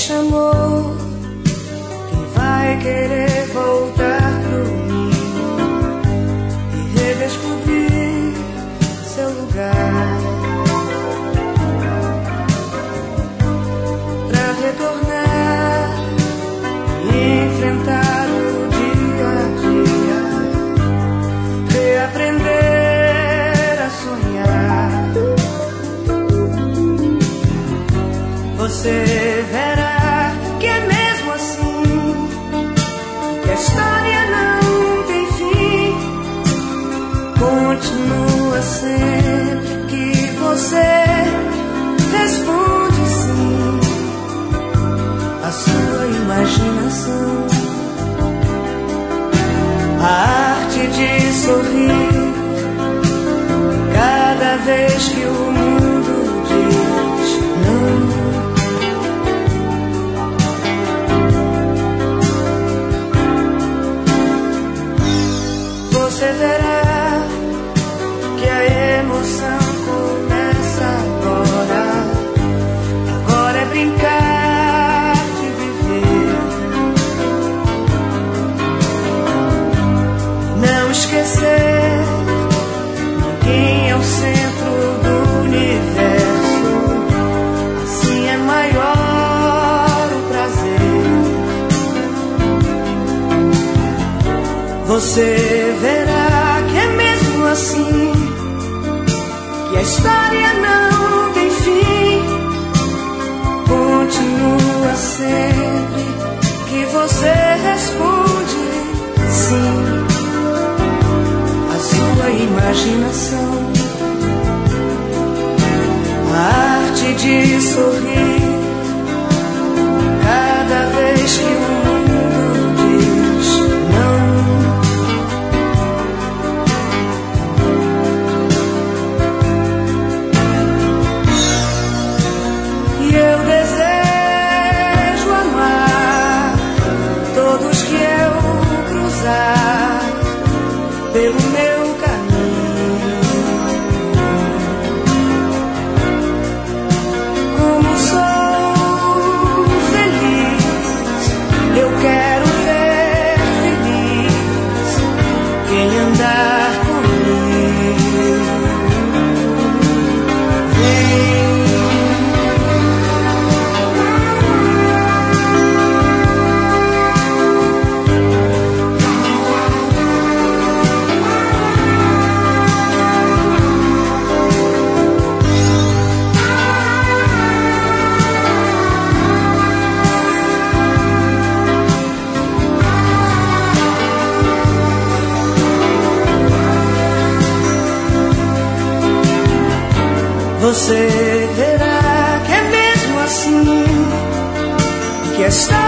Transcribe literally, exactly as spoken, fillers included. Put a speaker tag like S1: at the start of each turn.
S1: chamou, quem vai querer voltar pro ninho e redescobrir seu lugar, pra retornar e enfrentar o dia a dia, reaprender a sonhar. Você verá que é mesmo assim, que a história não tem fim. Continua sempre que você responde sim à sua imaginação. A arte de sorrir cada vez que o mundo diz não. Você verá que a emoção começa agora. Agora é brincar de viver, não esquecer, ninguém é o centro do universo. Assim é maior o prazer. Você verá que é mesmo assim, que a história não tem fim. Continua sempre que você responde sim à sua imaginação. A arte de sorrir cada vez que o mundo diz não. Eu desejo amar todos que eu cruzar pelo meu caminho. Como sou feliz, eu quero ver feliz quem andar comigo. Vem. Você verá que é mesmo assim, que a história